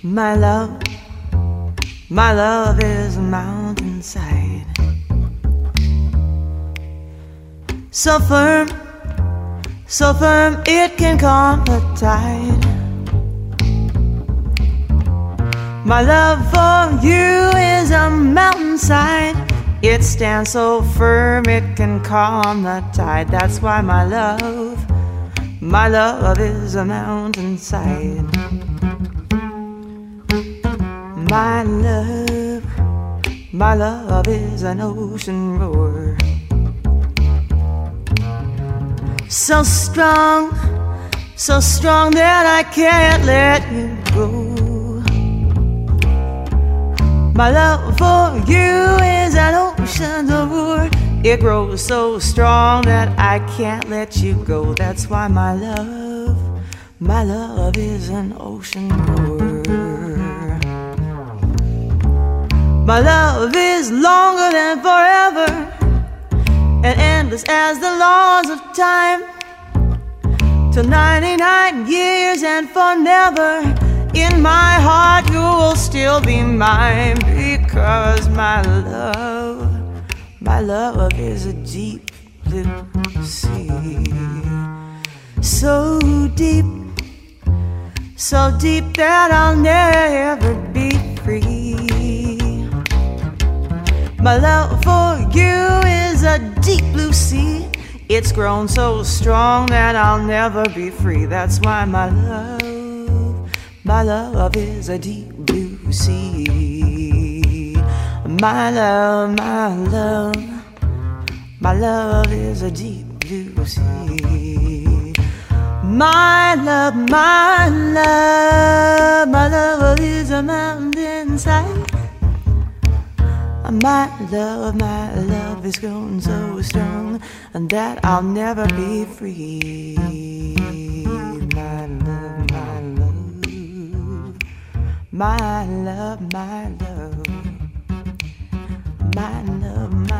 My love is a mountainside, so firm it can calm the tide. My love for you is a mountainside, it stands so firm it can calm the tide. That's why my love is a mountainside. My love is an ocean roar, so strong that I can't let you go. My love for you is an ocean roar, it grows so strong that I can't let you go. That's why my love is an ocean roar. My love is longer than forever and endless as the laws of time. Till 99 years and forever, in my heart you will still be mine. Because my love is a deep blue sea, so deep that I'll never be free. My love for you is a deep blue sea, it's grown so strong that I'll never be free. That's why my love is a deep blue sea. My love is a deep blue sea. My love is a mountainside. My love is grown so strong that I'll never be free. My love, my love, my love, my love, my